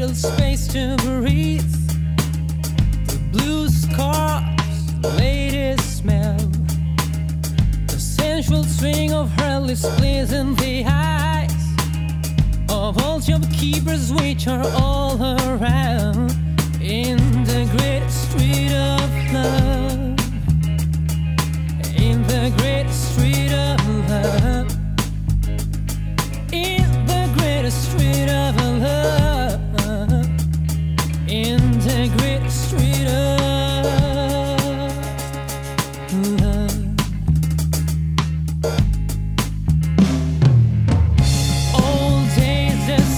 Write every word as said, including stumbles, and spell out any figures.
little space to breathe. The blue scarves, the latest smell, the sensual swing of her lips pleasing the eyes of all shopkeepers which are all around in the great street of love, in the great street of love, in the great street of love, in the great street of love.